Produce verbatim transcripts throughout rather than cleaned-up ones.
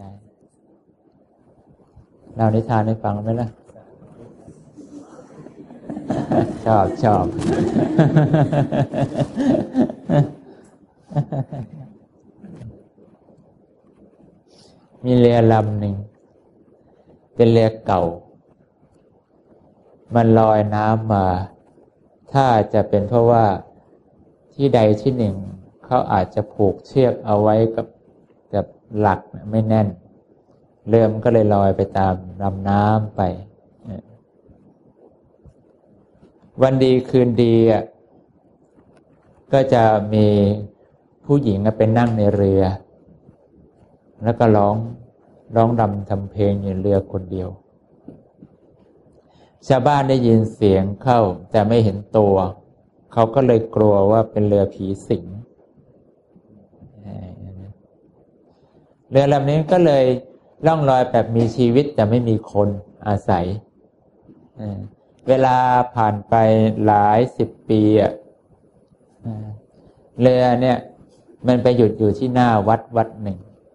ได้เล่านิทานให้ฟังไหมล่ะชอบชอบมีเรือลำหนึ่งเป็นเรือเก่ามันลอยน้ำมาถ้าจะเป็นเพราะว่าที่ใดที่หนึ่งเขาอาจจะผูกเชือกเอาไว้กับกับหลักไม่แน่นเรือมันก็เลยลอยไปตามลำน้ำไปวันดีคืนดีอ่ะก็จะมีผู้หญิงไปนั่งในเรือแล้วก็ร้องร้องรำทำเพลงอยู่เรือคนเดียวชาวบ้านได้ยินเสียงเข้าแต่ไม่เห็นตัวเขาก็เลยกลัวว่าเป็นเรือผีสิงเรือลำนี้ก็เลยล่องลอยแบบมีชีวิตแต่ไม่มีคนอาศัยเวลาผ่านไปหลายสิบปีอ่ะเรือเนี่ยมันไปหยุดอยู่ที่หน้าวัดวัดหนึ่ง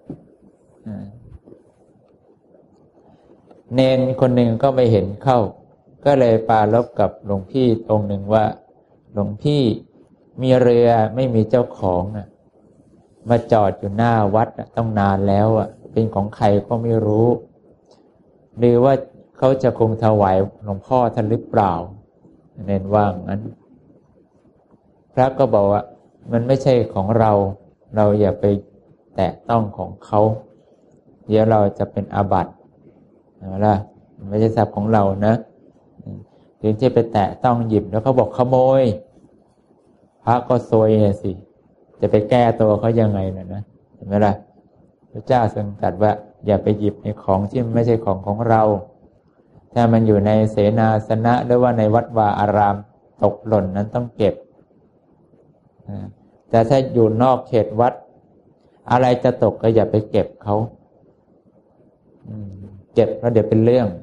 เนนคนหนึ่งก็ไปเห็นเข้าก็เลยปรารภกับหลวงพี่องค์หนึ่งว่าหลวงพี่มีเรือไม่มีเจ้าของอ่ะมาจอดอยู่หน้าวัดต้องนานแล้วอ่ะเป็นของใครก็ไม่รู้หรือว่าเขาจะคงถวายหลวงพ่อท่านหรือเปล่าเน้นว่างั้นพระก็บอกว่ามันไม่ใช่ของเราเราอย่าไปแตะต้องของเขาเดี๋ยวเราจะเป็นอาบัตินะล่ะไม่ใช่ทรัพย์ของเรานะถึงจะไปแตะต้องหยิบแล้วเขาบอกขโมยพระก็ซวยสิจะไปแก้ตัวเขายังไงน่ะนะเห็นไหมล่ะพระเจ้าทรงตรัสว่าอย่าไปหยิบในของที่ไม่ใช่ของของเราถ้ามันอยู่ในเสนาสนะหรือว่าในวัดวาอารามตกหล่นนั้นต้องเก็บแต่ถ้าอยู่นอกเขตวัดอะไรจะตกก็อย่าไปเก็บเขาเก็บแล้วเดี๋ยวเป็นเรื่อง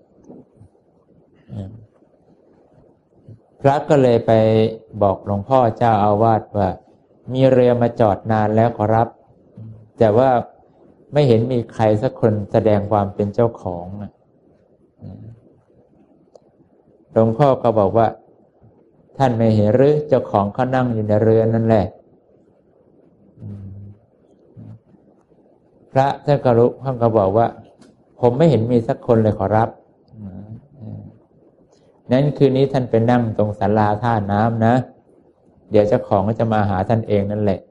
พระก็เลยไปบอกหลวงพ่อเจ้าอาวาสว่ามีเรือมาจอดนานแล้วขอรับแต่ว่าไม่เห็นมีใครสักคนแสดงความเป็นเจ้าของหลวงพ่อก็บอกว่าท่านไม่เห็นหรือเจ้าของเขานั่งอยู่ในเรือนั่นแหละพระท่านก็รู้ท่านก็บอกว่าผมไม่เห็นมีสักคนเลยขอรับนั้นคืนนี้ท่านไปนั่งตรงศาลาท่าน้ำนะเดี๋ยวเจ้าของก็จะมาหาท่านเองนั่นแหละ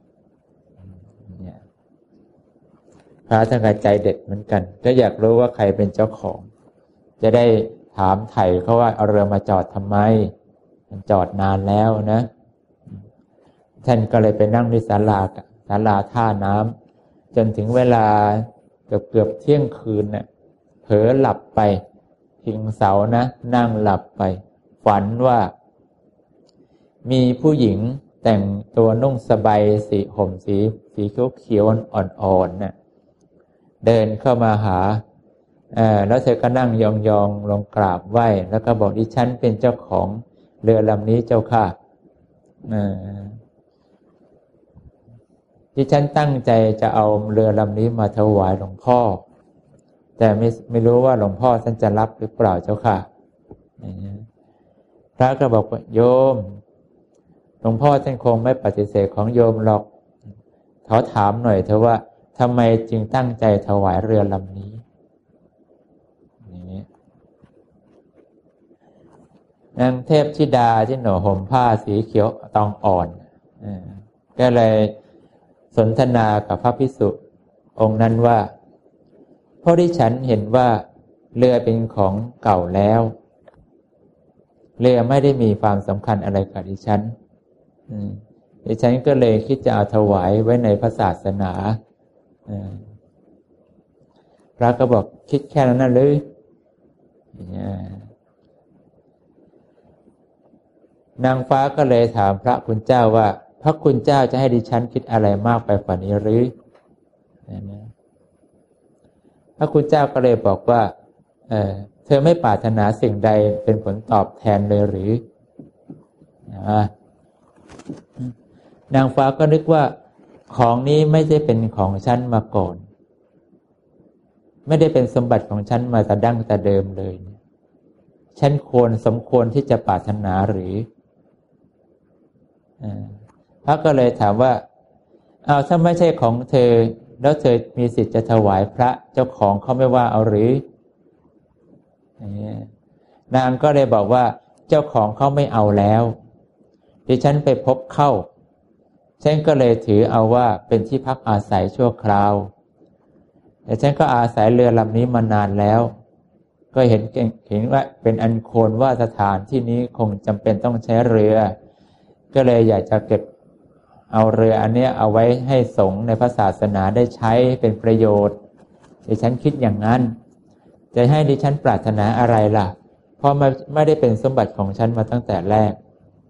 พระท่านก็ใจเด็ดเหมือนกันก็อยากรู้ว่าใครเป็นเจ้าของจะได้ถามไถ่เขาว่าเอาเรือมาจอดทำไมมันจอดนานแล้วนะท่านก็เลยไปนั่งที่ศาลาศาลาท่าน้ำจนถึงเวลาเกือบเกือบเที่ยงคืนเนี่ยเผลอหลับไปพิงเสานะนั่งหลับไปฝันว่ามีผู้หญิงแต่งตัวนุ่งสบายสีห่มสีสีเขียวเขียวอ่อนๆน่ะเดินเข้ามาหาเอ่อแล้วเธอก็นั่งยองๆลงกราบไหว้แล้วก็บอกดิฉันเป็นเจ้าของเรือลำนี้เจ้าค่ะเอ่อดิฉันตั้งใจจะเอาเรือลำนี้มาถวายหลวงพ่อแต่ไม่ไม่รู้ว่าหลวงพ่อท่านจะรับหรือเปล่าเจ้าค่ะพระก็บอกว่าโยมหลวงพ่อท่านคงไม่ปฏิเสธของโยมหรอกเขาถามหน่อยเถอะว่าทำไมจึงตั้งใจถวายเรือลำนี้นางเทพธิดาที่หนูห่มผ้าสีเขียวตองอ่อนก็เลยสนทนากับพระภิกษุองค์นั้นว่าเพราะที่ฉันเห็นว่าเรือเป็นของเก่าแล้วเรือไม่ได้มีความสำคัญอะไรกับดิฉันดิฉันก็เลยคิดจะเอาถวายไว้ในพระศาสนาพระก็บอกคิดแค่นั้นนะหรือนางฟ้าก็เลยถามพระคุณเจ้าว่าพระคุณเจ้าจะให้ดิฉันคิดอะไรมากไปกว่านี้หรือพระคุณเจ้าก็เลยบอกว่าเออเธอไม่ปรารถนาสิ่งใดเป็นผลตอบแทนเลยหรือนางฟ้าก็นึกว่าของนี้ไม่ใช่เป็นของฉันมาก่อนไม่ได้เป็นสมบัติของฉันมาแต่ดั้งแต่เดิมเลยฉันควรสมควรที่จะปรารถนาหรือพระก็เลยถามว่าเอาถ้าไม่ใช่ของเธอแล้วเธอมีสิทธิ์จะถวายพระเจ้าของเขาไม่ว่าเอาหรือนางก็เลยบอกว่าเจ้าของเขาไม่เอาแล้วดิฉันไปพบเข้าฉันก็เลยถือเอาว่าเป็นที่พักอาศัยชั่วคราวแต่ฉันก็อาศัยเรือลำนี้มานานแล้วก็เห็นเห็นว่าเป็นอันควรว่าสถานที่นี้คงจำเป็นต้องใช้เรือก็เลยอยากจะเก็บเอาเรืออันนี้เอาไว้ให้สงฆ์ในพระศาสนาได้ใช้เป็นประโยชน์ดิฉันคิดอย่างนั้นจะให้ดิฉันปรารถนาอะไรล่ะเพราะมันไม่ได้เป็นสมบัติของฉันมาตั้งแต่แรก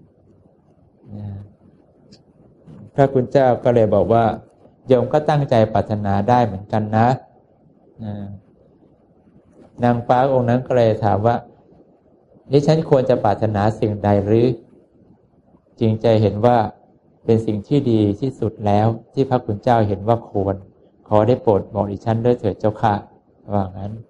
พระคุณเจ้าก็เลยบอกว่าโยมก็ตั้งใจปรารถนาได้เหมือนกันนะนางฟ้าองค์นั้นก็เลยถามว่าดิฉันควรจะปรารถนาสิ่งใดหรือจึงใจเห็นว่าเป็นสิ่งที่ดีที่สุดแล้วที่พระคุณเจ้าเห็นว่าควรขอได้โปรดบอกดิฉันด้วยเถิดเจ้าค่ะว่างั้น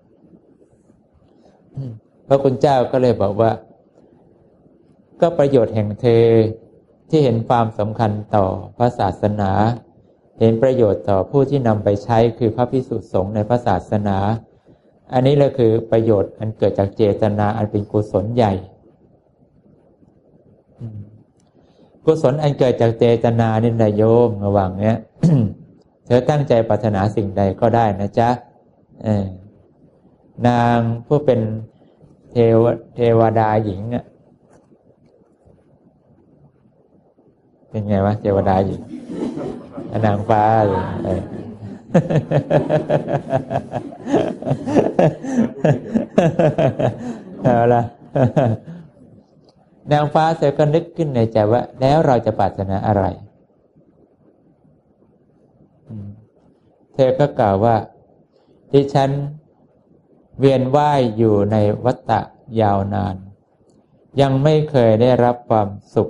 พระคุณเจ้าก็เลยบอกว่าก็ประโยชน์แห่งเธอที่เห็นความสำคัญต่อพระศาสนาเห็นประโยชน์ต่อผู้ที่นำไปใช้คือพระภิกษุสงฆ์ในพระศาสนาอันนี้แหละคือประโยชน์อันเกิดจากเจตนาอันเป็นกุศลใหญ่กุศลอันเกิดจากเจตนานี่นะโยมระหว่างเนี้ย เธอตั้งใจปรารถนาสิ่งใดก็ได้นะจ๊ะนางผู้เป็นเทวเทวดาหญิงอ่ะเป็นไงวะเทวดาหญิงนางฟ้าเลยเอาละนางฟ้าเธอก็นึกขึ้นในใจว่าแล้วเราจะปรารถนาอะไรเธอก็กล่าวว่าดิฉันเวียนว่ายอยู่ในวัฏฏะยาวนานยังไม่เคยได้รับความสุข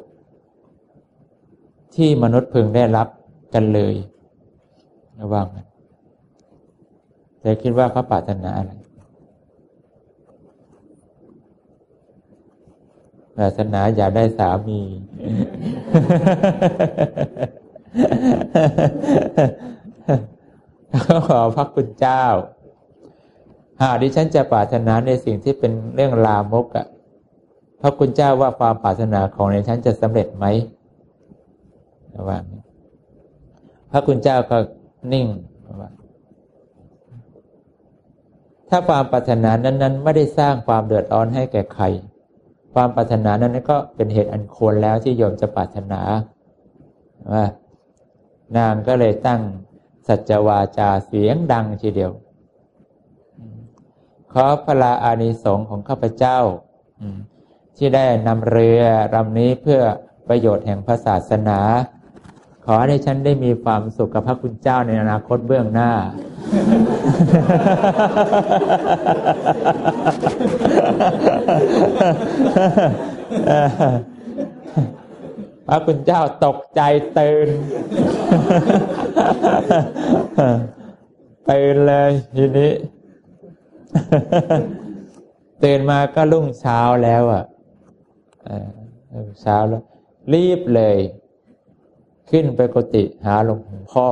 ที่มนุษย์พึงได้รับกันเลยระวังเธอคิดว่าเขาปรารถนาอะไรปรารถนาอยากได้สามีขอพระคุณเจ้าหากดิฉันจะปรารถนาในสิ่งที่เป็นเรื่องลามกอ่ะพระคุณเจ้าว่าความปรารถนาของดิฉันจะสำเร็จไหมระหว่างนี้พระคุณเจ้าก็นิ่งว่าถ้าความปรารถนานั้นๆไม่ได้สร้างความเดือดร้อนให้แก่ใครความปรารถนานั้นก็เป็นเหตุอันควรแล้วที่โยมจะปรารถนาว่านางก็เลยตั้งสัจจวาจาเสียงดังทีเดียวขอพระอานิสงส์ของข้าพเจ้าที่ได้นำเรือลำนี้เพื่อประโยชน์แห่งพระศาสนาขอให้ฉันได้มีความสุขกับพระคุณเจ้าในอนาคตเบื้องหน้า พระคุณเจ้าตกใจตื่น ตื่นเลยทีนี้ ตื่นมาก็รุ่งเช้าแล้วอ่ะเช้าแล้วรีบเลยขึ้นไปกุฏิหาหลวงพ่อ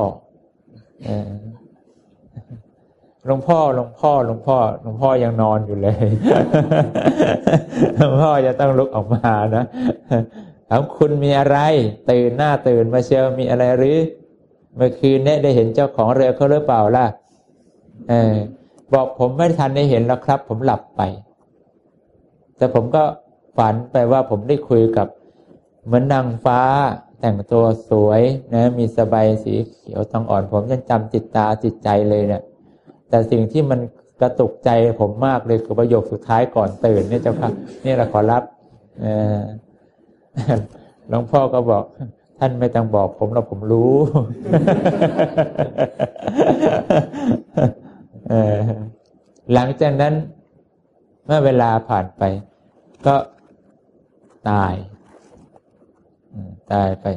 หลวงพ่อหลวงพ่อหลวงพ่อหลวงพ่อยังนอนอยู่เลยหลวงพ่อจะต้องลุกออกมานะถามคุณมีอะไรตื่นหน้าตื่นมาเชียวมีอะไรหรือเมื่อคืนนี้ได้เห็นเจ้าของเรือเขาหรือเปล่าล่ะเออบอกผมไม่ทันได้เห็นแล้วครับผมหลับไปแต่ผมก็ฝันไปว่าผมได้คุยกับเหมือนนางฟ้าแต่งตัวสวยนะมีสบายสีเขียวทองอ่อนผมยังจำจิตตาจิตใจเลยเนี่ยแต่สิ่งที่มันกระตุกใจผมมากเลยคือประโยคสุดท้ายก่อนตื่นเนี่ยเจ้าค่ะนี่แหละขอรับเออหลวงพ่อก็บอกท่านไม่ต้องบอกผมหรอกผมรู้เออหลังจากนั้นเมื่อเวลาผ่านไปก็ตายตายไป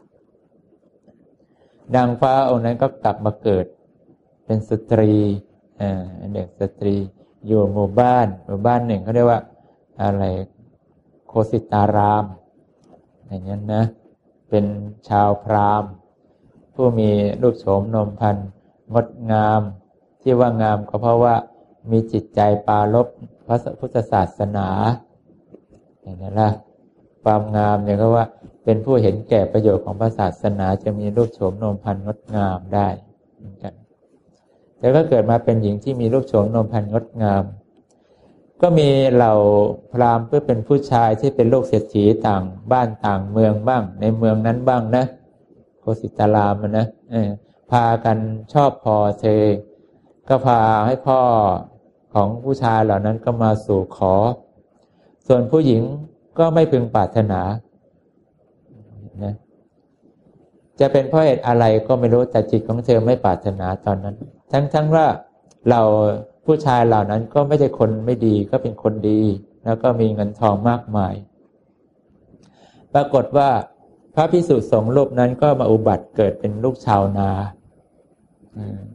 นางฟ้าองค์นั้นก็กลับมาเกิดเป็นสตรีอ่าเด็กสตรีอยู่หมู่บ้านหมู่บ้านหนึ่งเขาเรียกว่าอะไรโคสิตารามอย่างนั้นนะเป็นชาวพราหมณ์ผู้มีรูปโฉมนมพรรณงดงามที่ว่างามก็เพราะว่ามีจิตใจปรารภพระพุทธศาสนาอย่างนั้นล่ะความงามเนี่ยก็ว่าเป็นผู้เห็นแก่ประโยชน์ของพระศาสนาจะมีรูปโฉมนมพรรณงดงามได้เหมือนกันแต่ก็เกิดมาเป็นหญิงที่มีรูปโฉมนมพรรณงดงามก็มีเหล่าพราหมณ์เพื่อเป็นผู้ชายที่เป็นลูกเศรษฐีต่างบ้านต่างเมืองบ้างในเมืองนั้นบ้างนะโคสิตารามนะเออพากันชอบพอเธอก็พาให้พ่อของผู้ชายเหล่านั้นก็มาสู่ขอส่วนผู้หญิงก็ไม่พึงปรารถนานะจะเป็นเพราะเหตุอะไรก็ไม่รู้แต่จิตของเธอไม่ปรารถนาตอนนั้นทั้งทั้งว่าเราผู้ชายเหล่านั้นก็ไม่ใช่คนไม่ดีก็เป็นคนดีแล้วก็มีเงินทองมากมายปรากฏว่าพระภิกษุสงฆ์รูปนั้นก็มาอุบัติเกิดเป็นลูกชาวนาอืม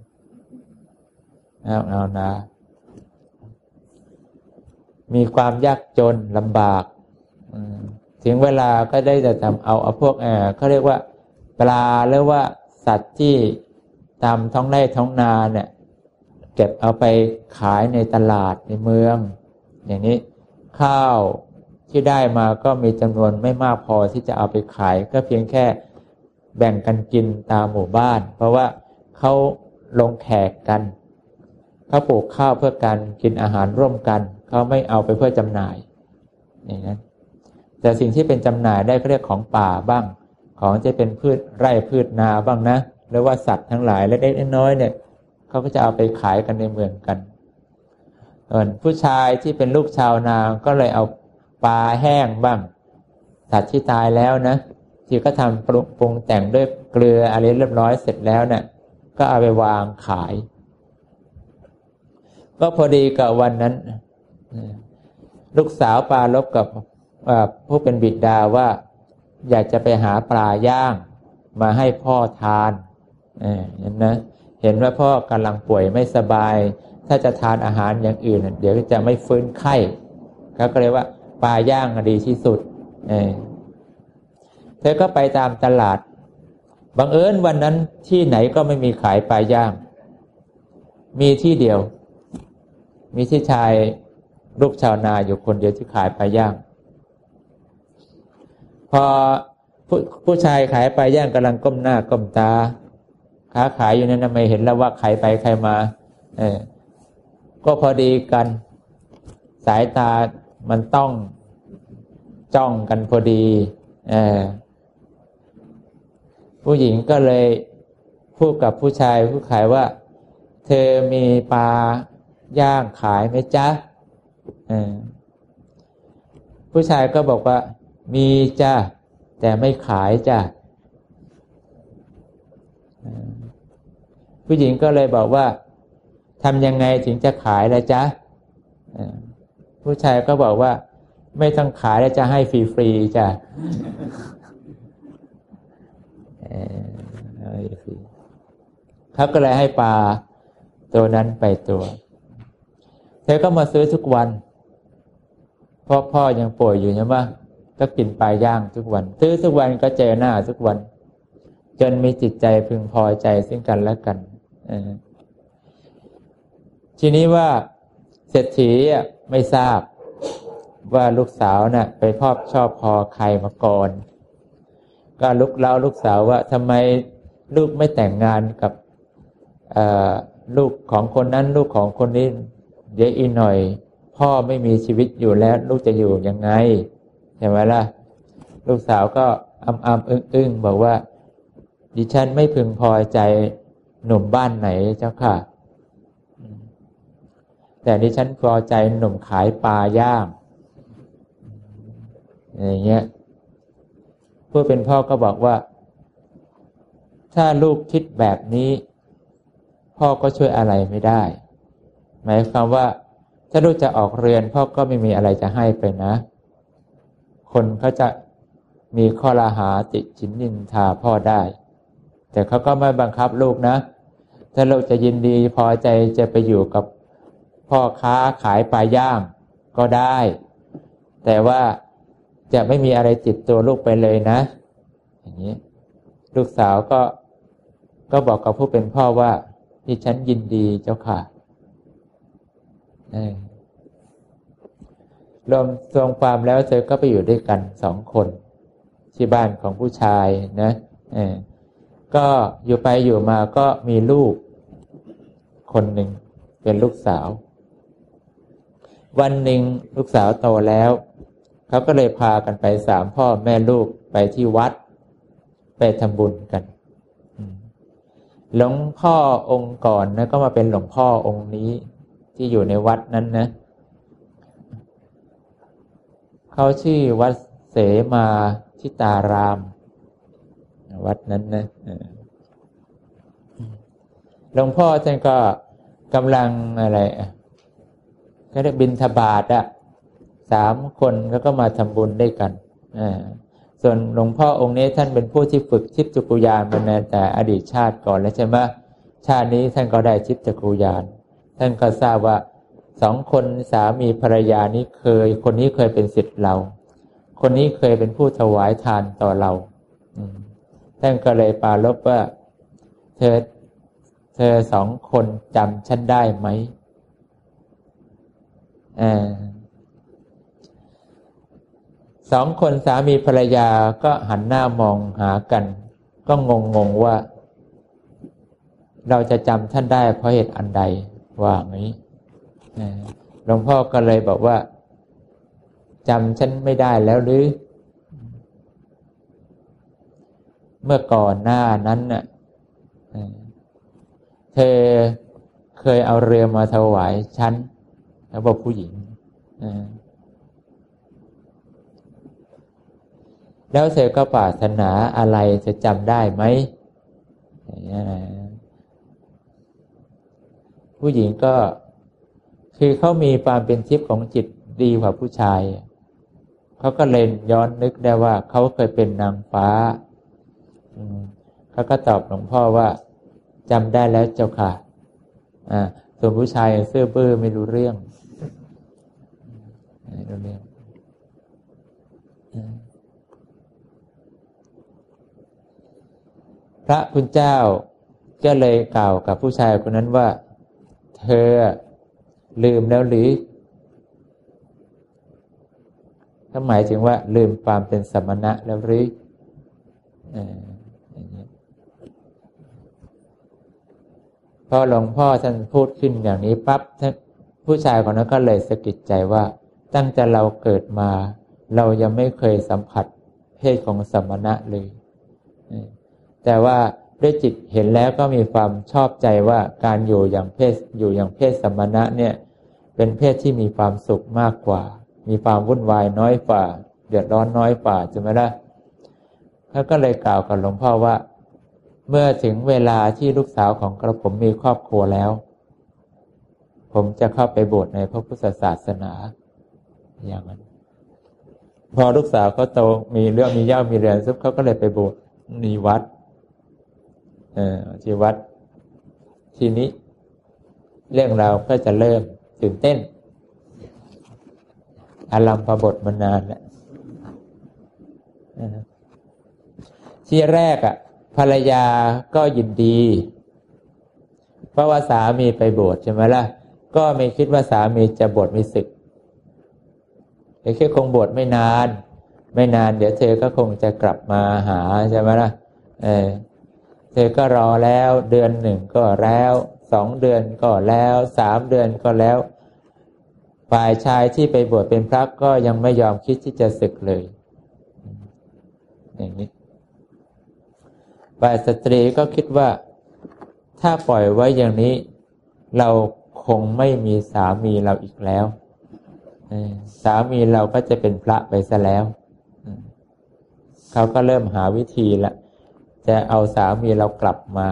เอานามีความยากจนลำบากถึงเวลาก็ได้จะทำเอาเอาพวกเออเขาเรียกว่าปลาหรือว่าสัตว์ที่ตามท้องไร่ท้องนาเนี่ยเก็บเอาไปขายในตลาดในเมืองอย่างนี้ข้าวที่ได้มาก็มีจำนวนไม่มากพอที่จะเอาไปขายก็เพียงแค่แบ่งกันกินตามหมู่บ้านเพราะว่าเขาลงแขกกันเขาปลูกข้าวเพื่อการกินอาหารร่วมกันเขาไม่เอาไปเพื่อจำหน่ายอย่างนั้นแต่สิ่งที่เป็นจำหน่ายได้ก็เรียกของป่าบ้างของจะเป็นพืชไร่พืชนาบ้างนะหรือว่าสัตว์ทั้งหลายเล็กๆน้อยๆเนี่ยเขาก็จะเอาไปขายกันในเมืองกันส่วนผู้ชายที่เป็นลูกชาวนาก็เลยเอาปลาแห้งบ้างสัตว์ที่ตายแล้วนะที่ก็ทำปรุงแต่งด้วยเกลืออะไรเรียบร้อยเสร็จแล้วเนี่ยก็เอาไปวางขายก็พอดีกับวันนั้นลูกสาวปรารภกับผู้เป็นบิดาว่าอยากจะไปหาปลาย่างมาให้พ่อทานเออเห็นนะเห็นว่าพ่อกำลังป่วยไม่สบายถ้าจะทานอาหารอย่างอื่นเดี๋ยวจะไม่ฟื้นไข้เขาก็เลยว่าปลาย่างดีที่สุดเออเธอก็ไปตามตลาดบังเอิญวันนั้นที่ไหนก็ไม่มีขายปลาย่างมีที่เดียวมีที่ชายลูกชาวนาอยู่คนเดียวที่ขายปลาย่างพอผู้ผู้ชายขายปลาย่างกำลังก้มหน้าก้มตาค้าขายอยู่นั้นไม่เห็นแล้วว่าใครไปใครมาเออก็พอดีกันสายตามันต้องจ้องกันพอดีเออผู้หญิงก็เลยพูดกับผู้ชายผู้ขายว่าเธอมีปลาย่างขายไหมจ๊ะเออผู้ชายก็บอกว่ามีจ้ะแต่ไม่ขายจ้ะผู้หญิงก็เลยบอกว่าทำยังไงถึงจะขายล่ะจ๊ะผู้ชายก็บอกว่าไม่ต้องขายแล้วจะให้ฟรีๆจ้ะเขาก็เลยให้ปลาตัวนั้นไปตัวเธอก็มาซื้อทุกวันเพราะพ่อยังป่วยอยู่ใช่ไหมก็กินปลาย่างทุกวันซื้อทุกวันก็เจอหน้าทุกวันจนมีจิตใจพึงพอใจซึ่งกันและกันทีนี้ว่าเศรษฐีไม่ทราบว่าลูกสาวน่ะไปพอบชอบพอใครมาก่อนก็ลุกเล่าลูกสาวว่าทำไมลูกไม่แต่งงานกับลูกของคนนั้นลูกของคนนี้เดี๋ยวอีกหน่อยพ่อไม่มีชีวิตอยู่แล้วลูกจะอยู่ยังไงใช่ไหมล่ะลูกสาวก็อ้ำอ้ำอึ้งอึ้งบอกว่าดิฉันไม่พึงพอใจหนุ่มบ้านไหนเจ้าค่ะแต่ดิฉันพอใจหนุ่มขายปลาย่างอย่างเงี้ยผู้เป็นพ่อก็บอกว่าถ้าลูกคิดแบบนี้พ่อก็ช่วยอะไรไม่ได้หมายความว่าถ้าลูกจะออกเรือนพ่อก็ไม่มีอะไรจะให้ไปนะคนเขาจะมีข้อลาหาติฉินนินทาพ่อได้แต่เขาก็ไม่บังคับลูกนะถ้าลูกจะยินดีพอใจจะไปอยู่กับพ่อค้าขายปลาย่างก็ได้แต่ว่าจะไม่มีอะไรติดตัวลูกไปเลยนะอย่างนี้ลูกสาวก็ก็บอกกับผู้เป็นพ่อว่าที่ฉันยินดีเจ้าค่ะรวมทรงความแล้วเธอก็ไปอยู่ด้วยกันสองคนที่บ้านของผู้ชายนะเออก็อยู่ไปอยู่มาก็มีลูกคนหนึ่งเป็นลูกสาววันหนึ่งลูกสาวโตแล้วเขาก็เลยพากันไปสามพ่อแม่ลูกไปที่วัดไปทำบุญกันหลวงพ่อองค์ก่อนนะก็มาเป็นหลวงพ่อองค์นี้ที่อยู่ในวัดนั้นนะเขาชื่อวัดเสมาทิตารามวัดนั้นนะหลวงพ่อท่านก็กำลังอะไรก็ได้บิณฑบาตอ่ะสามคนแล้วก็มาทำบุญด้วยกันอ่าส่วนหลวงพ่อองค์นี้ท่านเป็นผู้ที่ฝึกทิพย์จักขุญาณมาแต่อดีตชาติก่อนแล้วใช่ไหมชาตินี้ท่านก็ได้ทิพย์จักขุญาณท่านก็ทราบว่าสองคนสามีภรรยานี้เคยคนนี้เคยเป็นศิษย์เราคนนี้เคยเป็นผู้ถวายทานต่อเราท่านก็เลยปรารภว่าเธอเธอสองคนจำฉันได้ไหมอ่าสองคนสามีภรรยาก็หันหน้ามองหากันก็งงงว่าเราจะจำท่านได้เพราะเหตุอันใดว่างี้หลวงพ่อก็เลยบอกว่าจำฉันไม่ได้แล้วหรือเมื่อก่อนหน้านั้นน่ะเธอเคยเอาเรือมาถวายฉันแล้วบอกผู้หญิงแล้วเธอก็ปรารถนาอะไรจะจำได้ไหมผู้หญิงก็คือเขามีความเป็นทิพย์ของจิตดีกว่าผู้ชายเขาก็เลยย้อนนึกได้ว่าเขาเคยเป็นนางฟ้าเขาก็ตอบหลวงพ่อว่าจำได้แล้วเจ้าค่ะอ่าส่วนผู้ชายเสื้อบื้อไม่รู้เรื่องไม่รู้เรื่องพระคุณเจ้าก็เลยกล่าวกับผู้ชายคนนั้นว่าเธอลืมแล้วหรือถ้าหมายถึงว่าลืมความเป็นสมณะแล้วหรือพอหลวงพ่อท่านพูดขึ้นอย่างนี้ปั๊บผู้ชายคนนั้นก็เลยสะกิดใจว่าตั้งแต่เราเกิดมาเรายังไม่เคยสัมผัสเพศของสมณะเลยแต่ว่าด้วยจิตเห็นแล้วก็มีความชอบใจว่าการอยู่อย่างเพศอยู่อย่างเพศสมณะเนี่ยเป็นเพศที่มีความสุขมากกว่ามีความวุ่นวายน้อยกว่าเดือดร้อนน้อยกว่าใช่ไหมล่ะเขาก็เลยกล่าวกับหลวงพ่อว่าเมื่อถึงเวลาที่ลูกสาวของกระผมมีครอบครัวแล้วผมจะเข้าไปบวชในพระพุทธศาสนาอย่างนั้นพอลูกสาวเขาโตมีเรื่องมีเย่ามีเรือนซุปเขาก็เลยไปบวชในวัดเอ่อที่วัดทีนี้เรื่องราวก็จะเริ่มตื่นเต้นอารัมภบทมานานแล้วที่แรกอ่ะภรรยาก็ยินดีเพราะว่าสามีไปบวชใช่ไหมล่ะก็ไม่คิดว่าสามีจะบวชไม่ศึกแต่แค่คงบวชไม่นานไม่นานเดี๋ยวเธอก็คงจะกลับมาหาใช่ไหมล่ะเออเธอก็รอแล้วเดือนหนึ่งก็แล้วสองเดือนก็แล้วสามเดือนก็แล้วฝ่ายชายที่ไปบวชเป็นพระก็ยังไม่ยอมคิดที่จะศึกเลยอย่างนี้ฝ่ายสตรีก็คิดว่าถ้าปล่อยไว้อย่างนี้เราคงไม่มีสามีเราอีกแล้วสามีเราก็จะเป็นพระไปซะแล้วเขาก็เริ่มหาวิธีละจะเอาสามีเรากลับมา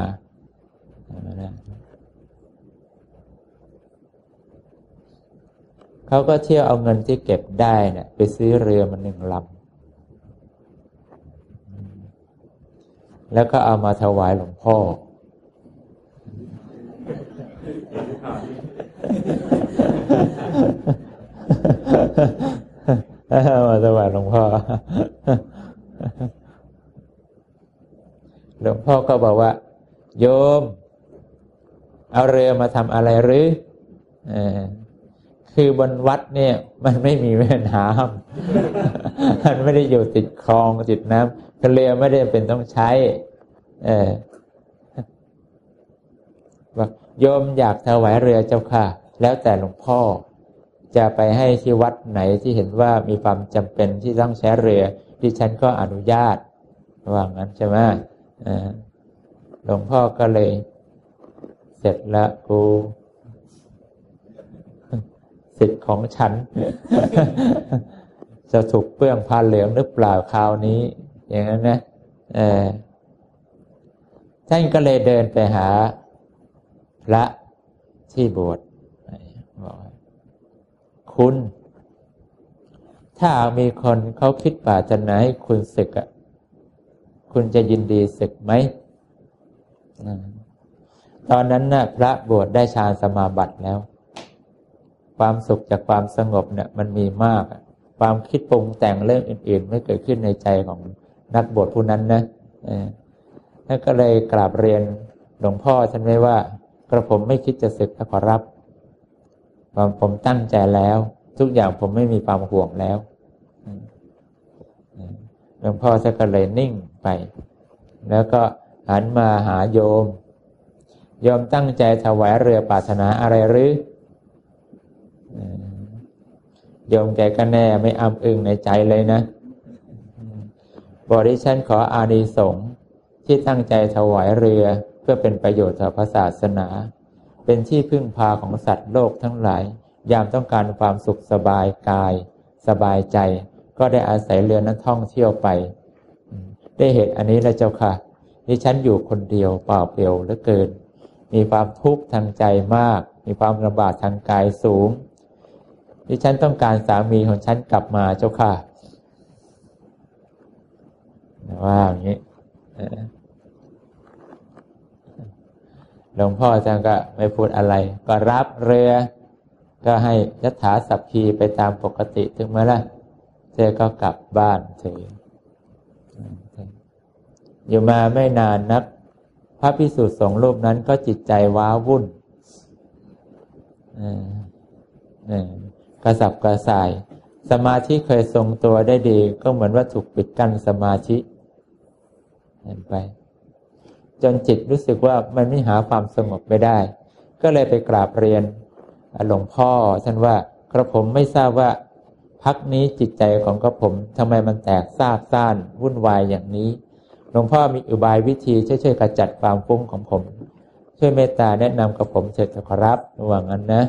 เขาก็เที่ยวเอาเงินที่เก็บได้เนี่ยไปซื้อเรือมาหนึ่งลำแล้วก็เอามาถวายหลวงพ่อมาสวัสดีหลวงพ่อหลวงพ่อก็บอกว่าโยมเอาเรือมาทำอะไรหรือเออคือบนวัดเนี่ยมันไม่มีแม่น้ำมันไม่ได้อยู่ติดคลองติดน้ำเรือไม่ได้เป็นต้องใช้เออบอกโยมอยากถวายเรือเจ้าค่ะแล้วแต่หลวงพ่อจะไปให้ที่วัดไหนที่เห็นว่ามีความจำเป็นที่ต้องใช้เรือดิฉันก็อนุญาตว่างั้นใช่ไหมหลวงพ่อก็เลยเสร็จละกูสิทธิ์ของฉัน จะถูกเปื้องผ้าเหลืองหรือเปล่าคราวนี้อย่างนั้นนะเออท่านก็เลยเดินไปหาพระที่โบสถ์บอกคุณถ้ามีคนเขาคิดปรารถนาให้คุณศึกอ่ะคุณจะยินดีศึกไหมตอนนั้นน่ะพระบวชได้ฌานสมาบัติแล้วความสุขจากความสงบเนี่ยมันมีมากความคิดปรุงแต่งเรื่องอื่นๆไม่เกิดขึ้นในใจของนักบวชผู้นั้นนะท่านก็เลยกราบเรียนหลวงพ่อท่านไว้ว่ากระผมไม่คิดจะศึกขอรับผมตั้งใจแล้วทุกอย่างผมไม่มีความห่วงแล้วหลวงพ่อท่านก็เลยนิ่งไปแล้วก็หันมาหาโยมโยมตั้งใจถวายเรือปรารถนาอะไรหรือโยมแกก็แน่ไม่อ้ำอึ้งในใจเลยนะบอกดิฉันขออานิสงส์ที่ตั้งใจถวายเรือเพื่อเป็นประโยชน์ต่อพระศาสนาเป็นที่พึ่งพาของสัตว์โลกทั้งหลายยามต้องการความสุขสบายกายสบายใจก็ได้อาศัยเรือนั้นท่องเที่ยวไปได้เหตุอันนี้แล้วเจ้าค่ะดิฉันอยู่คนเดียวเปล่าเปลี่ยวเหลือเกินมีความทุกข์ทางใจมากมีความลำบากทางกายสูงดิฉันต้องการสามีของฉันกลับมาเจ้าค่ะว่าอย่างนี้หลวงพ่อท่านก็ไม่พูดอะไรก็รับเรือก็ให้ยถาสัพพีไปตามปกติถึงเมื่อไรเธอก็กลับบ้านเธออยู่มาไม่นานนักพระภิกษุสงฆ์รูปนั้นก็จิตใจว้าวุ่นกระสับกระส่ายสมาธิเคยทรงตัวได้ดีก็เหมือนว่าถูกปิดกั้นสมาธิเห็นไปจนจิตรู้สึกว่ามันไม่หาความสงบไม่ได้ก็เลยไปกราบเรียนหลวงพ่อท่านว่ากระผมไม่ทราบว่าพักนี้จิตใจของกระผมทำไมมันแตกซาบซ่านวุ่นวายอย่างนี้หลวงพ่อมีอุบายวิธีช่วยๆกระจัดความฟุ้งของผมช่วยเมตตาแนะนำกับผมเถิดขอรับระหว่างนั้นนะ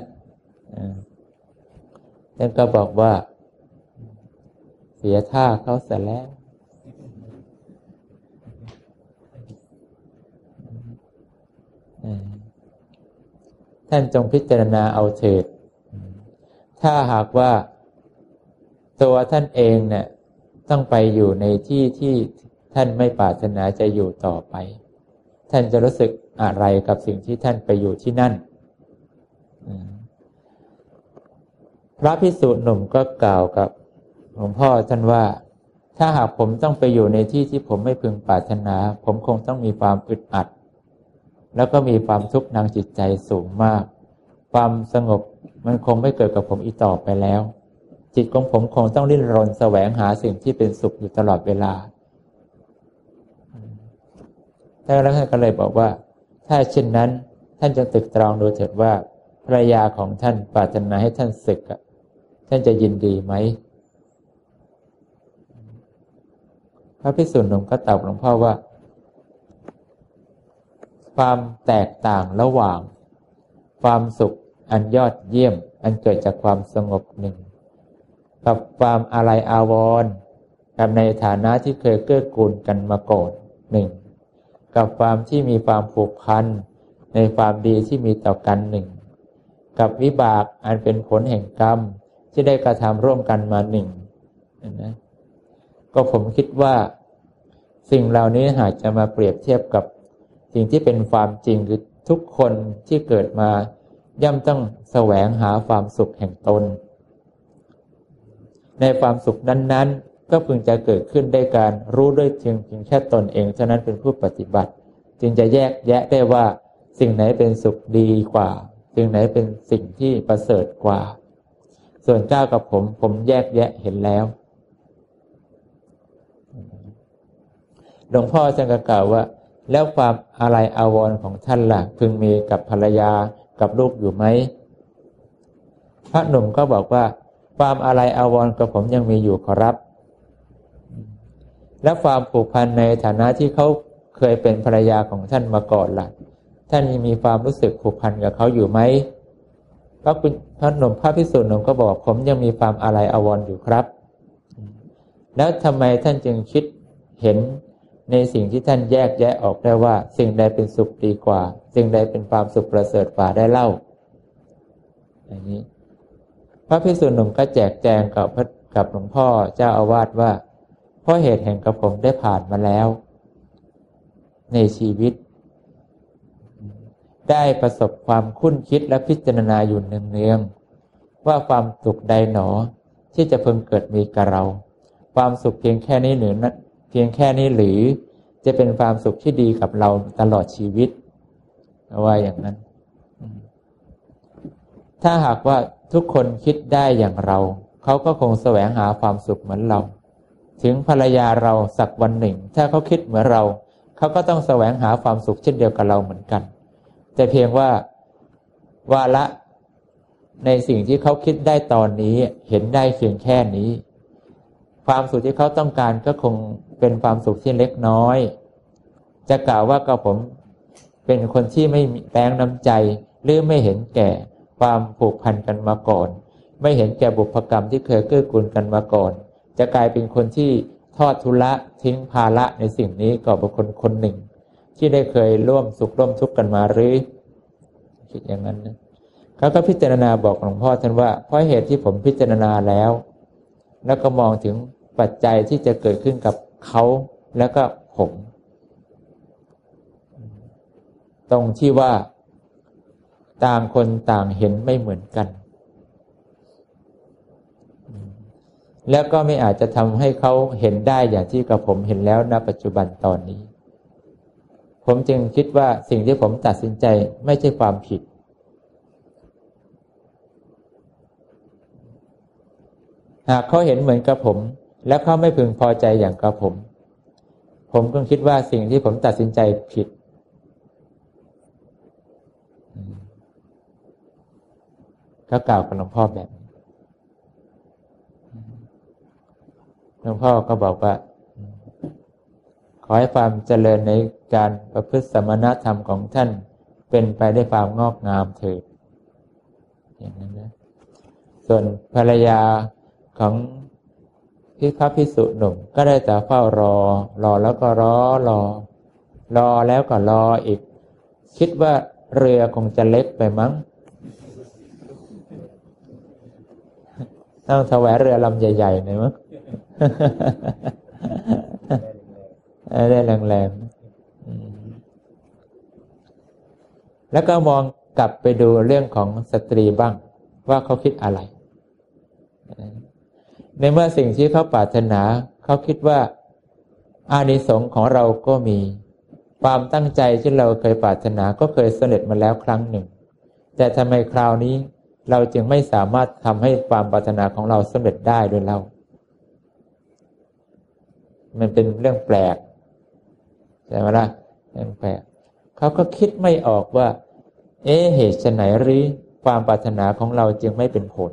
ท่านก็บอกว่าเสียท่าเขาเสียแล้วท่านจงพิจารณาเอาเถิดถ้าหากว่าตัวท่านเองเนี่ยต้องไปอยู่ในที่ที่ท่านไม่ปรารถนาจะอยู่ต่อไปท่านจะรู้สึกอะไรกับสิ่งที่ท่านไปอยู่ที่นั่นพระภิกษุหนุ่มก็กล่าวกับหลวงพ่อท่านว่าถ้าหากผมต้องไปอยู่ในที่ที่ผมไม่พึงปรารถนาผมคงต้องมีความอึดอัดแล้วก็มีความทุกข์ทางจิตใจสูงมากความสงบมันคงไม่เกิดกับผมอีกต่อไปแล้วจิตของผมคงต้องดิ้นรนแสวงหาสิ่งที่เป็นสุขอยู่ตลอดเวลาท่านแล้วท่านก็เลยบอกว่าถ้าเช่นนั้นท่านจะตรึกตรองดูเถิดว่าภรรยาของท่านปรารถนาให้ท่านศึกท่านจะยินดีไหมพระภิกษุหนุ่มก็ตอบหลวงพ่อว่าความแตกต่างระหว่างความสุขอันยอดเยี่ยมอันเกิดจากความสงบหนึ่งกับความอาลัยอาวรณ์กับในฐานะที่เคยเกื้อกูลกันมาก่อนหนึ่งกับความที่มีความผูกพันในความดีที่มีต่อกันหนึ่งกับวิบากอันเป็นผลแห่งกรรมที่ได้กระทำร่วมกันมาหนึ่งนะก็ผมคิดว่าสิ่งเหล่านี้หากจะมาเปรียบเทียบกับสิ่งที่เป็นความจริงคือทุกคนที่เกิดมาย่อมต้องแสวงหาความสุขแห่งตนในความสุขนั้นๆก็พึงจะเกิดขึ้นได้การรู้ด้วยเพียงเพียงแค่ตนเองเท่านั้นเป็นผู้ปฏิบัติจึงจะแยกแยะได้ว่าสิ่งไหนเป็นสุขดีกว่าสิ่งไหนเป็นสิ่งที่ประเสริฐกว่าส่วนเจ้ากับผมผมแยกแยะเห็นแล้วหลวงพ่อท่านก็กล่าวว่าแล้วความอะไรอาวรณ์ของท่านล่ะพึงมีกับภรรยากับลูกอยู่ไหมพระหนุ่มก็บอกว่าความอะไรอาวรณ์กับผมยังมีอยู่ขอรับและความผูกพันในฐานะที่เขาเคยเป็นภรรยาของท่านมาก่อนล่ะท่านยังมีความรู้สึกผูกพันกับเขาอยู่ไหมพระคุณพระหนุ่มพระภิกษุหนุ่มก็บอกผมยังมีความอะไรอาวรณ์อยู่ครับแล้วทำไมท่านจึงคิดเห็นในสิ่งที่ท่านแยกแยะออกได้ว่าสิ่งใดเป็นสุขดีกว่าสิ่งใดเป็นความสุขประเสริฐกว่าได้เล่าอย่างนี้พระภิกษุหนุ่มก็แจกแจงกับกับหลวงพ่อเจ้าอาวาสว่าเพราะเหตุแห่งกระผมได้ผ่านมาแล้วในชีวิตได้ประสบความคุ้นคิดและพิจารณาอยู่เนืองๆว่าความสุขใดหนอที่จะพึงเกิดมีกับเราความสุขเพียงแค่นี้หรือนั้นเพียงแค่นี้หรือจะเป็นความสุขที่ดีกับเราตลอดชีวิตว่าอย่างนั้นถ้าหากว่าทุกคนคิดได้อย่างเราเขาก็คงแสวงหาความสุขเหมือนเราถึงภรรยาเราสักวันหนึ่งถ้าเขาคิดเหมือนเราเขาก็ต้องแสวงหาความสุขเช่นเดียวกับเราเหมือนกันแต่เพียงว่าวาระในสิ่งที่เขาคิดได้ตอนนี้เห็นได้เพียงแค่นี้ความสุขที่เขาต้องการก็คงเป็นความสุขที่เล็กน้อยจะกล่าวว่าก็ผมเป็นคนที่ไม่มีแรงน้ำใจหรือไม่เห็นแก่ความผูกพันกันมาก่อนไม่เห็นแก่บุพกรรมที่เคยเกื้อกูลกันมาก่อนจะกลายเป็นคนที่ทอดทุละทิ้งภาระในสิ่งนี้กับบุคคลคนหนึ่งที่ได้เคยร่วมสุขร่วมทุกข์กันมาหรือคิดอย่างนั้นนะเขาก็พิจารณาบอกหลวงพ่อท่านว่าเพราะเหตุที่ผมพิจารณาแล้วแล้วก็มองถึงปัจจัยที่จะเกิดขึ้นกับเขาแล้วก็ผมตรงที่ว่าต่างคนต่างเห็นไม่เหมือนกันแล้วก็ไม่อาจจะทำให้เขาเห็นได้อย่างที่กับผมเห็นแล้วณปัจจุบันตอนนี้ผมจึงคิดว่าสิ่งที่ผมตัดสินใจไม่ใช่ความผิดหากเขาเห็นเหมือนกับผมและเขาไม่พึงพอใจอย่างกับผมผมก็คิดว่าสิ่งที่ผมตัดสินใจผิดเขากล่าวกับหลวงพ่อแบบนี้หลวงพ่อก็บอกว่าขอให้ความเจริญในการประพฤติสมณธรรมของท่านเป็นไปด้วยความงอกงามเถิดอย่างนั้นนะส่วนภรรยาของพี่พระภิกษุหนุ่มก็ได้แต่เฝ้ารอรอแล้วก็รอรอรอแล้วก็รออีกคิดว่าเรือคงจะเล็กไปมั้งต้องถวายเรือลำใหญ่ๆหน่อยมั้งได้แรงๆแล้วก็มองกลับไปดูเรื่องของสตรีบ้างว่าเขาคิดอะไรในเมื่อสิ่งที่เขาปรารถนาเขาคิดว่าอานิสงส์ของเราก็มีความตั้งใจที่เราเคยปรารถนาก็เคยสำเร็จมาแล้วครั้งหนึ่งแต่ทำไมคราวนี้เราจึงไม่สามารถทำให้ความปรารถนาของเราสำเร็จได้ด้วยเรามันเป็นเรื่องแปลกใช่ไหมล่ะเรื่องแปลกเขาก็คิดไม่ออกว่าเอ๊ะเหตุไฉนหรือความปรารถนาของเราจึงไม่เป็นผล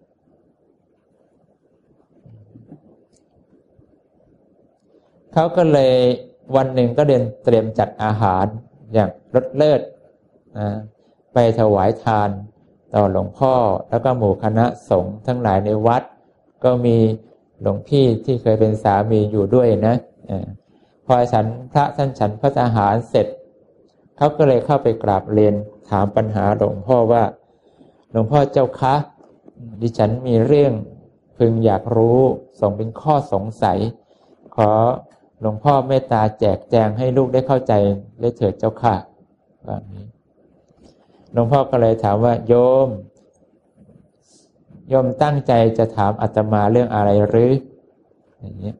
เขาก็เลยวันหนึ่งก็เดินเตรียมจัดอาหารอย่างรสเลิศนะไปถวายทานต่อหลวงพ่อแล้วก็หมู่คณะสงฆ์ทั้งหลายในวัดก็มีหลวงพี่ที่เคยเป็นสามีอยู่ด้วยนะพอฉันพระท่านฉันพระอาหารเสร็จเขาก็เลยเข้าไปกราบเรียนถามปัญหาหลวงพ่อว่าหลวงพ่อเจ้าคะดิฉันมีเรื่องพึงอยากรู้ส่งเป็นข้อสงสัยขอหลวงพ่อเมตตาแจกแจงให้ลูกได้เข้าใจได้เถิดเจ้าค่ะแบบนี้หลวงพ่อก็เลยถามว่าโยมโยมตั้งใจจะถามอาตมาเรื่องอะไรหรืออย่างนี้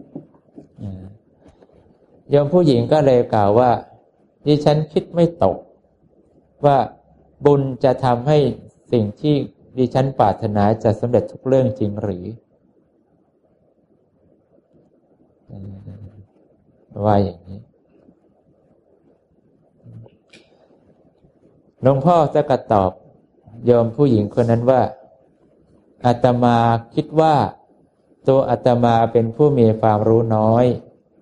โยมผู้หญิงก็เลยกล่าวว่าดิฉันคิดไม่ตกว่าบุญจะทำให้สิ่งที่ดิฉันปรารถนาจะสำเร็จทุกเรื่องจริงหรือว่าอย่างนี้หลวงพ่อจะกระตอบโยมผู้หญิงคนนั้นว่าอาตมาคิดว่าตัวอาตมาเป็นผู้มีความรู้น้อย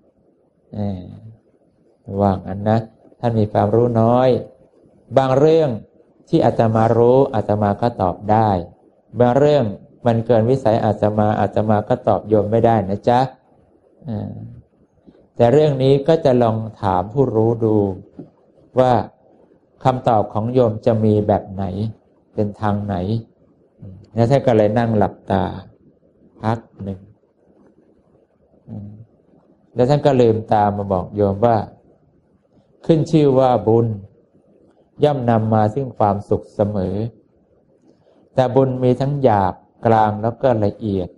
ว่างั้นนะท่านมีความรู้น้อยบางเรื่องที่อาตมารู้อาตมาก็ตอบได้บางเรื่องมันเกินวิสัยอาตมาอาตมาก็ตอบโยมไม่ได้นะจ๊ะแต่เรื่องนี้ก็จะลองถามผู้รู้ดูว่าคำตอบของโยมจะมีแบบไหนเป็นทางไหนแล้วท่านก็เลยนั่งหลับตาพักหนึ่งแล้วท่านก็ลืมตามาบอกโยมว่าขึ้นชื่อว่าบุญย่อมนำมาซึ่งความสุขเสมอแต่บุญมีทั้งหยาบกลางแล้วก็ละเอียด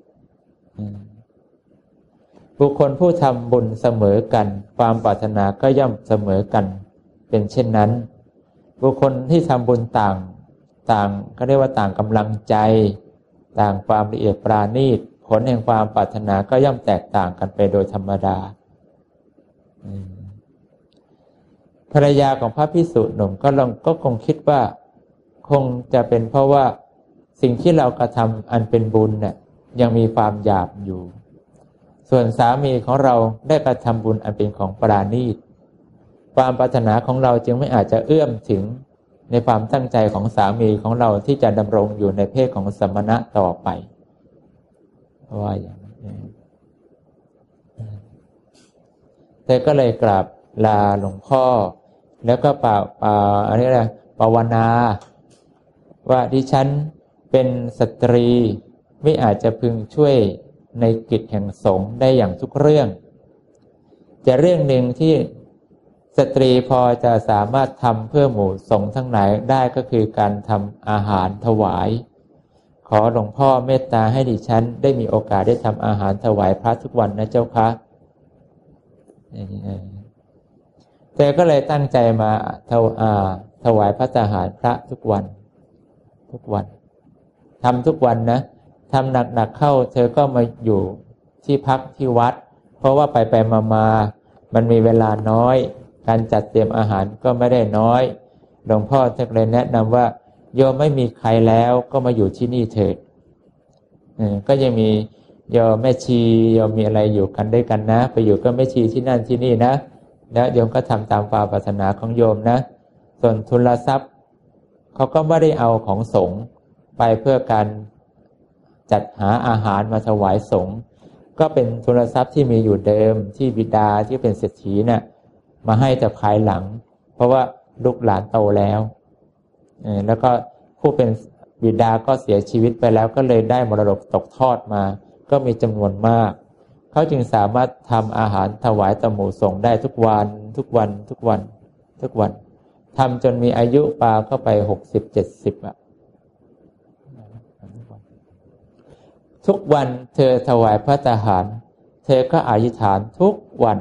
บุคคลผู้ทำบุญเสมอกันความปรารถนาก็ย่อมเสมอกันเป็นเช่นนั้นบุคคลที่ทำบุญต่างต่างก็เรียกว่าต่างกำลังใจต่างความละเอียดปราณีตผลแห่งความปรารถนาก็ย่อมแตกต่างกันไปโดยธรรมดาภรรยาของพระภิกษุหนุ่มก็ลองก็คงคิดว่าคงจะเป็นเพราะว่าสิ่งที่เรากระทำอันเป็นบุญเนี่ยยังมีความหยาบอยู่ส่วนสามีของเราได้กระทำบุญอันเป็นของปราณีตความปรารถนาของเราจึงไม่อาจจะเอื้อมถึงในความตั้งใจของสามีของเราที่จะดำรงอยู่ในเพศของสมณะต่อไปว่าอย่างนี้เธอก็เลยกราบลาหลวงพ่อแล้วก็ป่าป่าอะไรนะภาวนาว่าดิฉันเป็นสตรีไม่อาจจะพึงช่วยในกิจแห่งสงฆ์ได้อย่างทุกเรื่องแต่เรื่องหนึ่งที่สตรีพอจะสามารถทำเพื่อหมู่สงฆ์ทั้งหลายได้ก็คือการทำอาหารถวายขอหลวงพ่อเมตตาให้ดิฉันได้มีโอกาสได้ทำอาหารถวายพระทุกวันนะเจ้าคะแต่ก็เลยตั้งใจมาถวายถวายพระทหารพระทุกวันทุกวันทำทุกวันนะทำหนักๆเข้าเธอก็มาอยู่ที่พักที่วัดเพราะว่าไปไปมาๆมันมีเวลาน้อยการจัดเตรียมอาหารก็ไม่ได้น้อยหลวงพ่อจะเลยแนะนำว่าโยมไม่มีใครแล้วก็มาอยู่ที่นี่เถิดก็ยังมีโยมแม่ชีโยมมีอะไรอยู่กันด้วยกันนะไปอยู่ก็แม่ชีที่นั่นที่นี่นะแล้วโยมก็ทำตามความปรารถนาของโยมนะส่วนทุนทรัพย์เขาก็ไม่ได้เอาของสงฆ์ไปเพื่อการจัดหาอาหารมาถวายสงฆ์ก็เป็นทุนทรัพย์ที่มีอยู่เดิมที่บิดาที่เป็นเศรษฐีเนี่ย มาให้แต่ภายหลังเพราะว่าลูกหลานโตแล้วแล้วก็ผู้เป็นบิดาก็เสียชีวิตไปแล้วก็เลยได้มรดกตกทอดมาก็มีจำนวนมากเขาจึงสามารถทำอาหารถวายต่อหมู่สงฆ์ได้ทุกวันทุกวันทุกวันทุกวันทำจนมีอายุปาเข้าไปหกสิบเจ็ดสิบอ่ะทุกวันเธอถวายพระทหารเธอก็อธิษฐานทุกวัน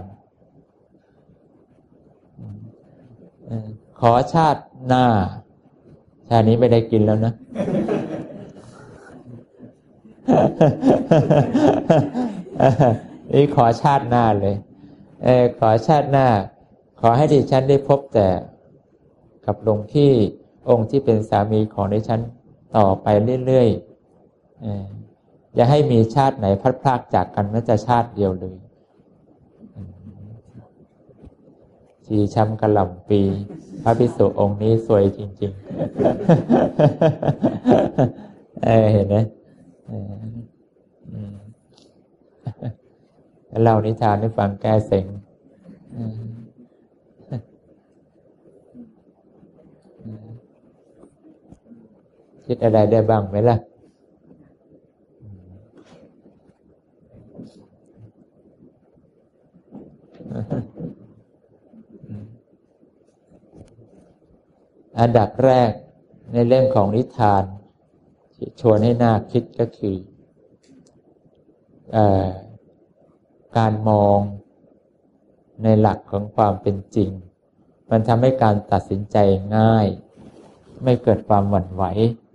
ขอชาติหน้าชาตินี้ไม่ได้กินแล้วนะ นี่ขอชาติหน้าเลยเออขอชาติหน้าขอให้ดิฉันได้พบแต่กับหลวงพี่องค์ที่เป็นสามีของดิฉันต่อไปเรื่อยๆเอออย่าให้มีชาติไหนพลัดพรากจากกันแม้แต่ชาติเดียวเลยชีช้ำกระหล่ำปีพระภิกษุองค์นี้สวยจริงๆ เออเห็นไหมแล้วเล่านิทานให้ฟังแก้เซ็งคิดอะไรได้บ้างไหมล่ะอันดับแรกในเรื่องของนิทานชวนให้น่าคิดก็คือเอ่อการมองในหลักของความเป็นจริงมันทำให้การตัดสินใจง่ายไม่เกิดความหวั่นไหว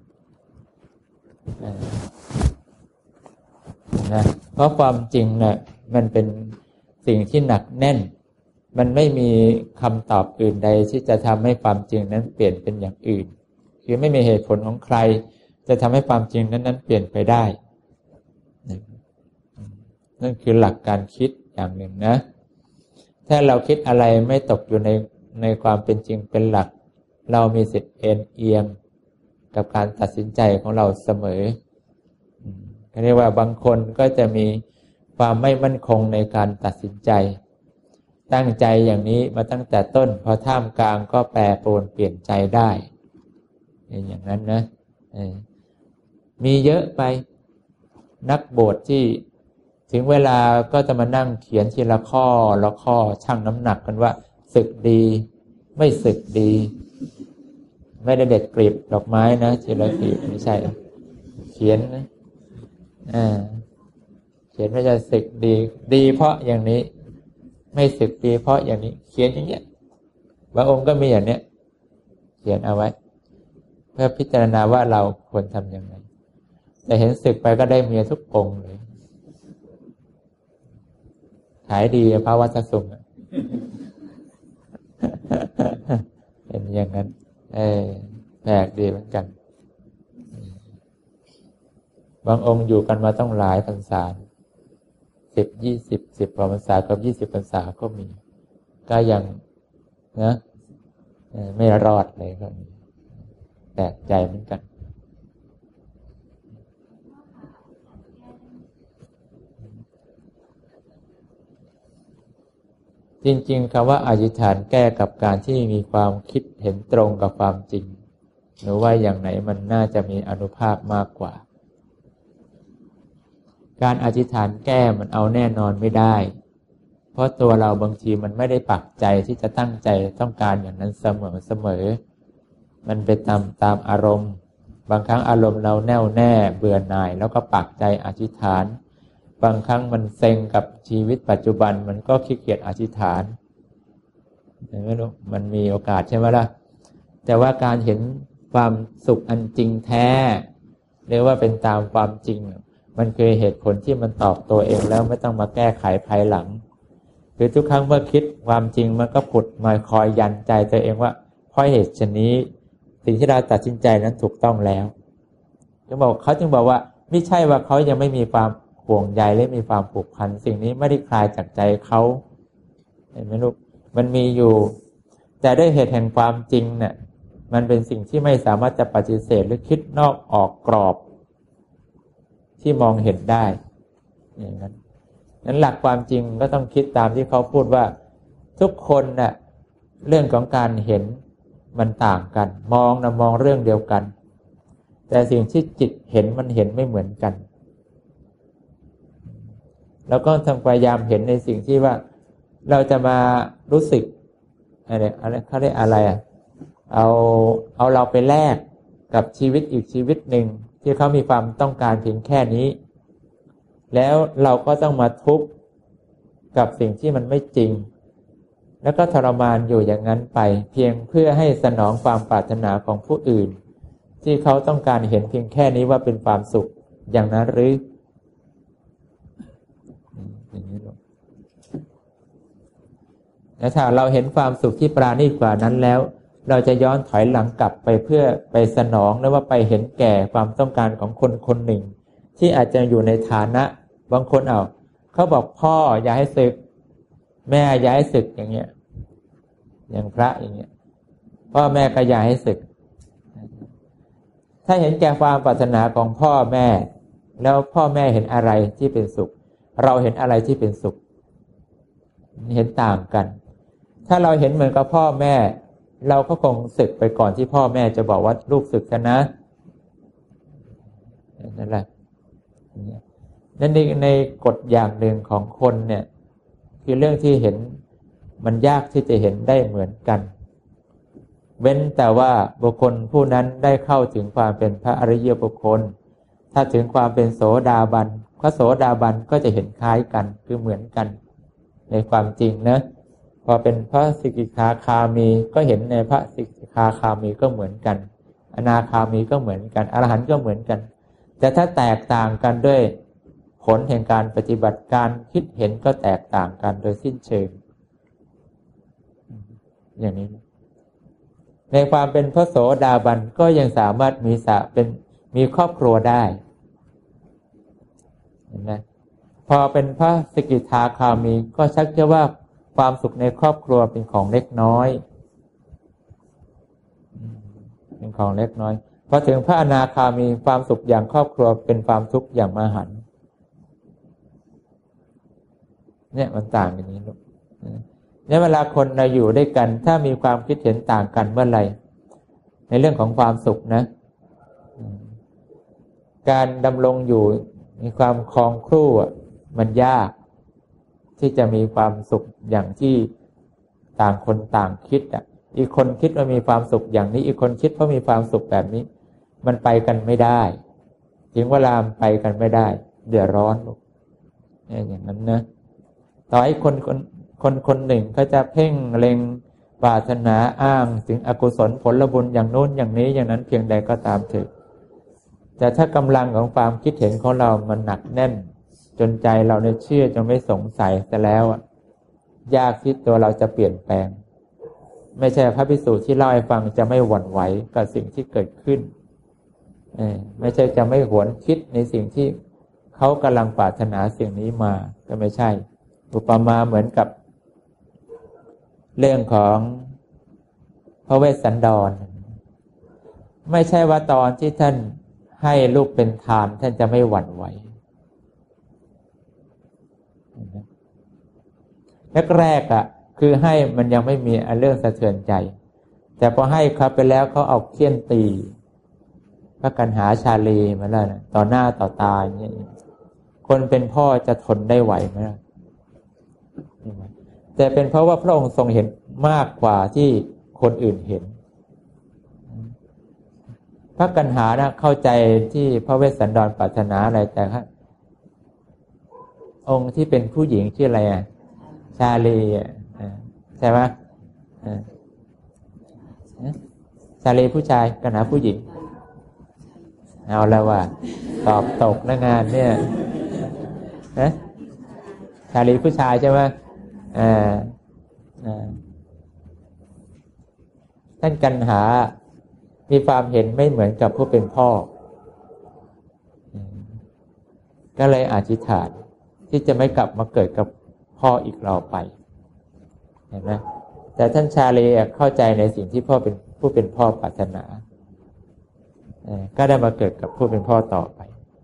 นะเพราะความจริงเนี่ยมันเป็นสิ่งที่หนักแน่นมันไม่มีคำตอบอื่นใดที่จะทำให้ความจริงนั้นเปลี่ยนเป็นอย่างอื่นคือไม่มีเหตุผลของใครจะทำให้ความจริงนั้นนั้นเปลี่ยนไปได้นั่นคือหลักการคิดอย่างหนึ่งนะถ้าเราคิดอะไรไม่ตกอยู่ในในความเป็นจริงเป็นหลักเรามีสิทธิ์เอ็นเอียงกับการตัดสินใจของเราเสมอเรียกว่าบางคนก็จะมีความไม่มั่นคงในการตัดสินใจตั้งใจอย่างนี้มาตั้งแต่ต้นพอท่ามกลางก็แปรปรวนเปลี่ยนใจได้อย่างนั้นนะมีเยอะไปนักบวชที่ถึงเวลาก็จะมานั่งเขียนทีละข้อละข้อชั่งน้ำหนักกันว่าสึกดีไม่สึกดีไม่ได้เด็ดกลีบดอกไม้นะทีละกลีบไม่ใช่เขียนนะอ่าเขียนว่าจะสึกดีดีเพราะอย่างนี้ไม่สึกดีเพราะอย่างนี้เขียนอย่างเงี้ยบางองค์ก็มีอย่างเนี้ยเขียนเอาไว้เพื่อพิจารณาว่าเราควรทำยังไงแต่เห็นสึกไปก็ได้เมียทุกองค์เลยขายดีพระวัดสุงเป็นอย่างนั้นเออแปลกดีเหมือนกันบางองค์อยู่กันมาต้องหลายพรรษาสิบยี่สิบสิบกว่าพรรษากับยี่สิบพรรษาก็มีก็ยังนะไม่รอดเลยก็มีแปลกใจเหมือนกันจริงๆคำว่าอธิษฐานแก้กับการที่มีความคิดเห็นตรงกับความจริงหรือว่าอย่างไหนมันน่าจะมีอานุภาพมากกว่าการอธิษฐานแก้มันเอาแน่นอนไม่ได้เพราะตัวเราบางทีมันไม่ได้ปักใจที่จะตั้งใจต้องการอย่างนั้นเสมอเสมอมันไปตามตามอารมณ์บางครั้งอารมณ์เราแน่วแน่เบื่อหน่ายแล้วก็ปักใจอธิษฐานบางครั้งมันเซ็งกับชีวิตปัจจุบันมันก็ขี้เกียจอธิษฐานไม่รู้มันมีโอกาสใช่ไหมล่ะแต่ว่าการเห็นความสุขอันจริงแท้เรียกว่าเป็นตามความจริงมันคือเหตุผลที่มันตอบตัวเองแล้วไม่ต้องมาแก้ไขภายหลังคือทุกครั้งเมื่อคิดความจริงมันก็ผุดมาคอยยันใจตัวเองว่าเพราะเหตุชนี้สิ่งที่เราตัดสินใจนั้นถูกต้องแล้วจะบอกเขาจึงบอกว่าไม่ใช่ว่าเขายังไม่มีความห่วงใยและมีความผูกพันสิ่งนี้ไม่ได้คลายจากใจเขาเห็นไหมลูกมันมีอยู่แต่ด้วยเหตุแห่งความจริงเนี่ยมันเป็นสิ่งที่ไม่สามารถจะปฏิเสธหรือคิดนอกออกกรอบที่มองเห็นได้อย่างนั้นนั้นหลักความจริงก็ต้องคิดตามที่เขาพูดว่าทุกคนน่ะเรื่องของการเห็นมันต่างกันมองนะมองเรื่องเดียวกันแต่สิ่งที่จิตเห็นมันเห็นไม่เหมือนกันแล้วก็ทำพยายามเห็นในสิ่งที่ว่าเราจะมารู้สึกอะไรอะไรเขาเรียกอะไรอ่ะเอาเอาเราไปแลกกับชีวิตอีกชีวิตหนึ่งที่เขามีความต้องการเพียงแค่นี้แล้วเราก็ต้องมาทุกข์กับสิ่งที่มันไม่จริงแล้วก็ทรมานอยู่อย่างนั้นไปเพียงเพื่อให้สนองความปรารถนาของผู้อื่นที่เขาต้องการเห็นเพียงแค่นี้ว่าเป็นความสุขอย่างนั้นหรือแล้วถ้าเราเห็นความสุขที่ปราณีตกว่านั้นแล้วเราจะย้อนถอยหลังกลับไปเพื่อไปสนองหรือว่าไปเห็นแก่ความต้องการของคนคนหนึ่งที่อาจจะอยู่ในฐานะบางคนเอาเขาบอกพ่ออย่าให้สึกแม่อย่าให้สึกอย่างเงี้ยอย่างพระอย่างเงี้ยพ่อแม่ก็อย่าให้สึกถ้าเห็นแก่ความปรารถนาของพ่อแม่แล้วพ่อแม่เห็นอะไรที่เป็นสุขเราเห็นอะไรที่เป็นสุขเห็นต่างกันถ้าเราเห็นเหมือนกับพ่อแม่เราก็คงสึกไปก่อนที่พ่อแม่จะบอกว่าลูกสึกกันนะนั่นแหละนั่นในในกฎอย่างหนึ่งของคนเนี่ยคือเรื่องที่เห็นมันยากที่จะเห็นได้เหมือนกันเว้นแต่ว่าบุคคลผู้นั้นได้เข้าถึงความเป็นพระอริยบุคคลถ้าถึงความเป็นโสดาบันพระโสดาบันก็จะเห็นคล้ายกันคือเหมือนกันในความจริงนะพอเป็นพระสกิทาคามีก็เห็นในพระสกิทาคามีก็เหมือนกันอนาคามีก็เหมือนกันอรหันต์ก็เหมือนกันแต่ถ้าแตกต่างกันด้วยผลแห่งการปฏิบัติการคิดเห็นก็แตกต่างกันโดยสิ้นเชิงอย่างนี้ในความเป็นพระโสดาบันก็ยังสามารถมีสะเป็นมีครอบครัวได้เห็นไหมพอเป็นพระสกิทาคามีก็ชักจะว่าความสุขในครอบครัวเป็นของเล็กน้อยเป็นของเล็กน้อยพอถึงพระอนาคามีความสุขอย่างครอบครัวเป็นความทุกข์อย่างมหันต์เนี่ยมันต่างกันนี้ลูกเนี่ยเวลาคนเราอยู่ด้วยกันถ้ามีความคิดเห็นต่างกันเมื่อไหร่ในเรื่องของความสุขนะการดำรงอยู่มีความคลองครู่มันยากที่จะมีความสุขอย่างที่ต่างคนต่างคิดอ่ะอีกคนคิดว่ามีความสุขอย่างนี้อีกคนคิดว่ามีความสุขแบบนี้มันไปกันไม่ได้ถึงเวลาไปกันไม่ได้เดือดร้อนลูกเนี่ยอย่างนั้นนะต่อให้คนคนคนคนหนึ่งเขาจะเพ่งเล็งปรารถนาอ้างถึงอกุศลผลบุญอย่างโน้นอย่างนี้อย่างนั้นเพียงใดก็ตามเถิดแต่ถ้ากำลังของความคิดเห็นของเรามันหนักแน่นจนใจเราเนี่ยเชื่อจนไม่สงสัยแต่แล้วอ่ะยากที่ตัวเราจะเปลี่ยนแปลงไม่ใช่พระภิกษุที่เล่าให้ฟังจะไม่หวั่นไหวกับสิ่งที่เกิดขึ้นเออไม่ใช่จะไม่หวนคิดในสิ่งที่เขากำลังปรารถนาสิ่งนี้มาก็ไม่ใช่อุปมาเหมือนกับเรื่องของพระเวสสันดรไม่ใช่ว่าตอนที่ท่านให้ลูกเป็นทานท่านจะไม่หวั่นไหวแรกๆอ่ะคือให้มันยังไม่มีเรื่องสะเทือนใจแต่พอให้ครับไปแล้วเขาเอาเคี่ยนตีพระกันหาชาลีมาแล้วนะต่อหน้าต่อตาอย่างนี้คนเป็นพ่อจะทนได้ไหวไหมล่ะแต่เป็นเพราะว่าพระองค์ทรงเห็นมากกว่าที่คนอื่นเห็นพระกันหานะเข้าใจที่พระเวสสันดรปรารถนาอะไรแต่ครับองค์ที่เป็นผู้หญิงชื่ออะไรอ่ะชาลีอ่ะใช่ไหมชาลีผู้ชายกันหาผู้หญิงเอาแล้วว่าตอบตกนะงานเนี่ยนะชาลีผู้ชายใช่ไหมอ่าอ่าท่านกันหามีความเห็นไม่เหมือนกับผู้เป็นพ่อก็เลยอธิษฐานที่จะไม่กลับมาเกิดกับพ่ออีกต่อไปเห็นไหมแต่ท่านชาลีเข้าใจในสิ่งที่พ่อเป็นผู้เป็นพ่อปรารถนาก็ได้มาเกิดกับผู้เป็นพ่อต่อไป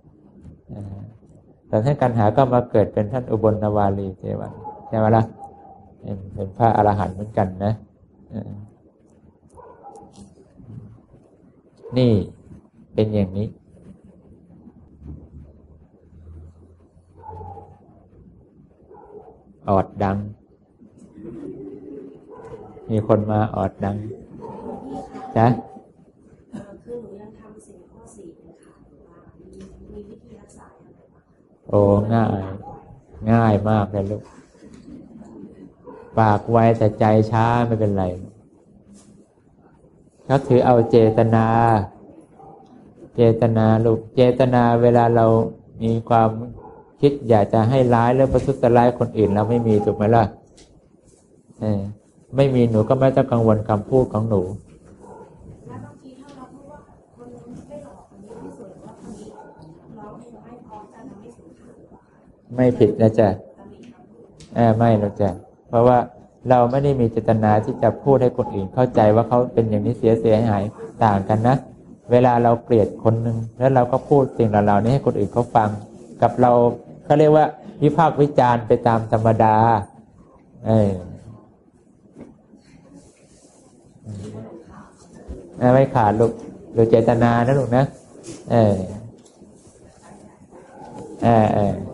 แต่ท่านกันหาก็มาเกิดเป็นท่านอุบลนวารีเทวันใช่ไหมล่ะเป็นพระอรหันต์เหมือนกันนะนี่เป็นอย่างนี้ออดดังมีคนมาออดดังจ้ะคือหนูยังทำสิ่งข้อสี่เลยค่ะว่ามีวิธีรักษาอย่างไรบ้างโอ้ง่ายง่ายมากเลยลูกปากไวแต่ใจช้าไม่เป็นไรเขาถือเอาเจตนาเจตนาลูกเจตนาเวลาเรามีความคิดอยากจะให้ร้ายหรือประทุษร้ายคนอื่นเราไม่มีถูกไหมล่ะเออไม่มีหนูก็ไม่ต้องกังวลคำพูดของหนูแล้วบางทีถ้าเราพูดว่าคนไม่หลอกคนนี้ไม่สวยว่าคนนี้เราไม่ไม่พร้อมจะทำให้สูญเสียไม่ผิดนะจ๊ะเออไม่หรอกจ๊ะเพราะว่าเราไม่ได้มีเจตนาที่จะพูดให้คนอื่นเข้าใจว่าเขาเป็นอย่างนี้เสียเสียหายต่างกันนะเวลาเราเกลียดคนหนึ่งแล้วเราก็พูดสิ่งเหล่านี้ให้คนอื่นเขาฟังกับเราเขาเรียกว่าวิพากษ์วิจารณ์ไปตามธรรมดาเออไม่ขาดลูกดูเจตนานะลูกนะเออเออเออ